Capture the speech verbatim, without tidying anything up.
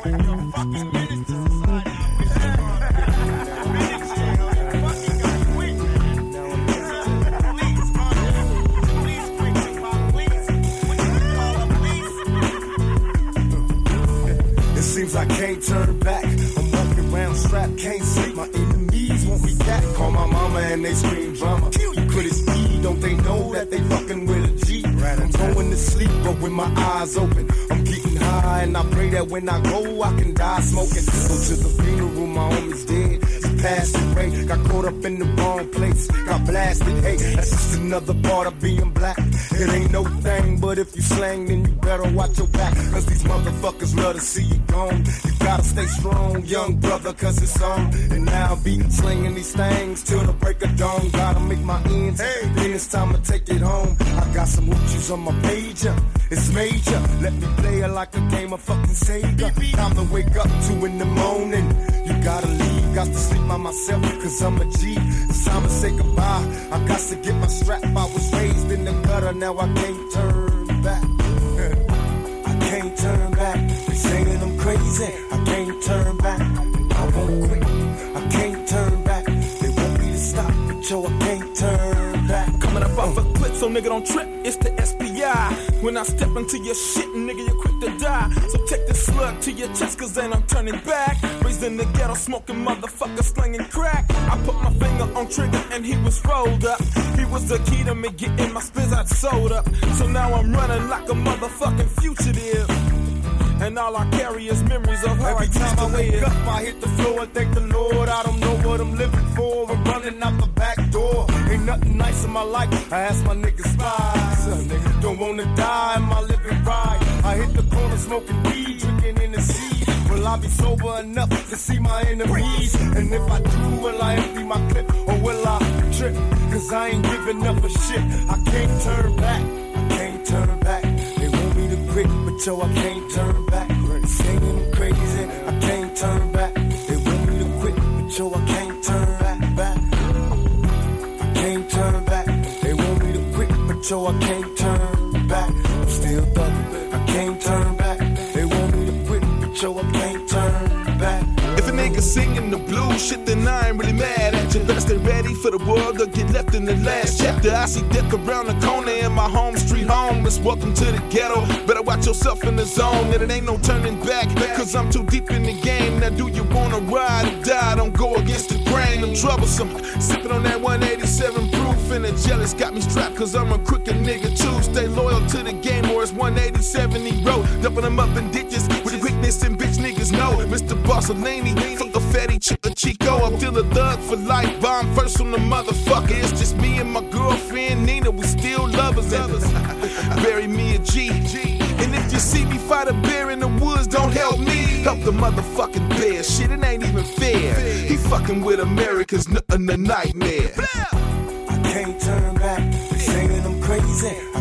Seems I can't turn back. I'm walking around strapped, can't sleep. My enemies won't be back. Call my mama and they scream drama. You could have speed, don't they know that they fucking with a G? I'm going to sleep, but with my eyes open, I'm getting high, and I pray that when I go, I can die smoking. Go to the funeral, my homie's dead. Passed away, got caught up in the wrong place, got blasted. Hey, that's just another part of being black. It ain't no thing, but if you slang, then you better watch your back, cause these motherfuckers love to see you gone. You gotta stay strong, young brother, cause it's on. And now I'll be slinging these things till the break of dawn. Gotta make my ends, hey, then it's time to take it home. I got some hoochies on my pager, it's major. Let me play it like a game of fucking Sega. Time to wake up two in the morning. You gotta leave, got to sleep by myself, cause I'm a G. It's time to say goodbye. I got to get my strap. I was raised in the gutter, now I can't turn back. I can't turn back. They saying I'm crazy. I can't turn back. I won't quit. I can't turn back. They want me to stop, but yo, I can't turn back. Coming up off a clip, so nigga don't trip. It's the S P I. When I step into your shit, nigga, you're quick to die. So take this slug to your chest, cause ain't I'm turning back. Raised in the ghetto, smoking motherfucker, slinging crack. I put my finger on trigger and he was rolled up. He was the key to me getting my spizz out sold up. So now I'm running like a motherfucking fugitive. And all I carry is memories of how Every I used time to I wake live. up, I hit the floor and thank the Lord. I don't know what I'm living for. I'm running out the back door. Ain't nothing nice in my life. I ask my niggas spies. Don't wanna die, am I living right? I hit the corner smoking weed, drinking in the sea. Will I be sober enough to see my enemies? And if I do, will I empty my clip or will I trip? Cause I ain't giving up a shit. I can't turn back. I can't turn back. They want me to quit, but yo, I can't turn back. Saying I'm crazy, I can't turn back. They want me to quit, but yo, I can't turn back, back. I can't turn back. They want me to quit, but yo, I can't turn back. I'm still thugging, I can't turn back. They want me to quit, but yo, I can't turn back. If a nigga singing the blues shit, then I ain't really mad at you. Better stay ready for the world or get left in the last chapter. I see death around the corner in my home street home. Let's welcome to the ghetto. Better watch yourself in the zone, and it ain't no turning back. Cause I'm too deep in the game. Now do you wanna ride or die? Don't go against the grain. I'm troublesome. Sipping on that one eighty-seven proof, and the jealous got me strapped. Cause I'm a crooked nigga too. Stay loyal to the game, or it's one eighty-seven he wrote. Dumping them up in ditches with the quickness and bitch niggas know. Mister Barcelini, fuck a fatty chick, a Chico. I'm still a thug for life. Bomb first on the motherfucker. It's just me and my girlfriend Nina. We still lovers. Bury me a G. And if you see me fight a bear in the woods, don't help me. Help the motherfucking bear. Shit, it ain't even fair. He fucking with America's n- n- nightmare. I can't turn back. They saying I'm crazy.